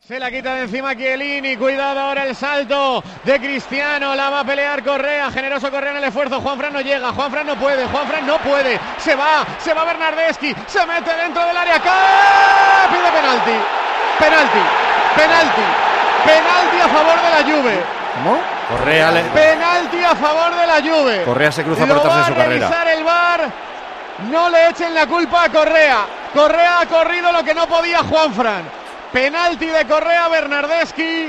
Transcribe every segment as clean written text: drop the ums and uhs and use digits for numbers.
Se la quita de encima Chiellini, cuidado ahora el salto de Cristiano, la va a pelear Correa, generoso Correa en el esfuerzo, Juanfran no llega, Juanfran no puede, se va Bernardeschi, se mete dentro del área, ¡cae! Pide penalti a favor de la Juve. ¿Cómo? Correa penalti a favor de la Juve. Correa se cruza por detrás de su carrera. Lo va a revisar el VAR, no le echen la culpa a Correa ha corrido lo que no podía Juanfran. Penalti de Correa a Bernardeschi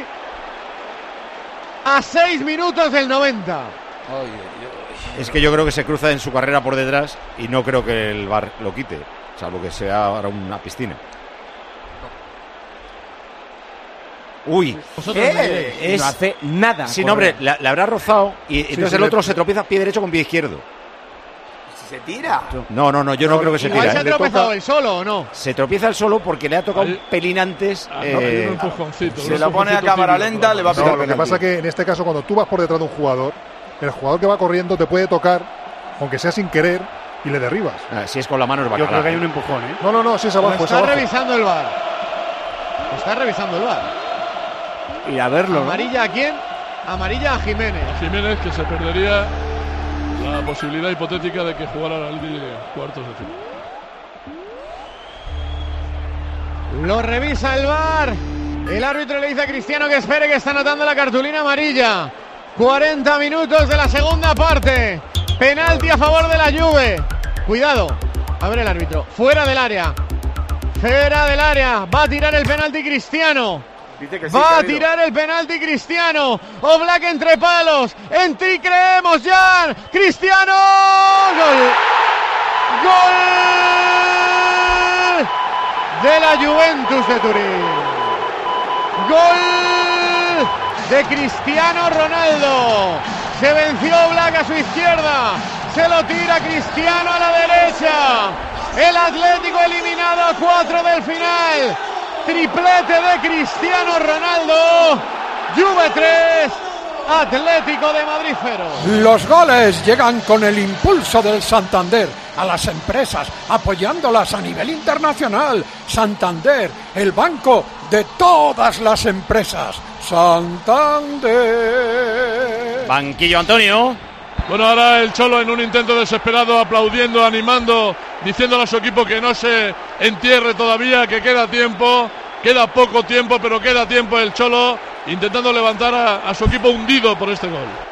a 6 minutos del 90. Es que yo creo que se cruza en su carrera por detrás y no creo que el VAR lo quite, salvo que sea ahora una piscina. Uy, no hace nada. Sí, no, hombre, le habrá rozado y entonces el otro se tropieza pie derecho con pie izquierdo. ¿Se tira? No, yo no creo que se tira. ¿Se ha tropezado él solo o no? Se tropieza él solo porque le ha tocado un pelín antes. Un empujoncito. Se la pone a cámara lenta, le va a pitar. No, lo que pasa es que en este caso, cuando tú vas por detrás de un jugador, el jugador que va corriendo te puede tocar, aunque sea sin querer, y le derribas. Si es con la mano es bacalao. Yo creo que hay un empujón, ¿eh? No, si es abajo. Está revisando el VAR. Y a verlo, ¿no? ¿Amarilla a quién? Amarilla a Jiménez. Jiménez, que se perdería la posibilidad hipotética de que jugara la línea cuartos de final. Lo revisa el VAR. El árbitro le dice a Cristiano que espere, que está anotando la cartulina amarilla. 40 minutos de la segunda parte. Penalti a favor de la Juve. Cuidado. A ver el árbitro. Fuera del área. Va a tirar el penalti Cristiano. Va a tirar el penalti Cristiano. Oblak entre palos. En ti creemos, Jan. Cristiano. Gol de la Juventus de Turín. Gol de Cristiano Ronaldo. Se venció Oblak a su izquierda. Se lo tira Cristiano a la derecha. El Atlético eliminado a 4 del final. Triplete de Cristiano Ronaldo. Juve 3, Atlético de Madrid 0. Los goles llegan con el impulso del Santander a las empresas, apoyándolas a nivel internacional. Santander, el banco de todas las empresas. Santander. Banquillo, Antonio. Bueno, ahora el Cholo en un intento desesperado, aplaudiendo, animando, diciéndole a su equipo que no se entierre todavía, que queda tiempo, queda poco tiempo, pero queda tiempo el Cholo, intentando levantar a su equipo hundido por este gol.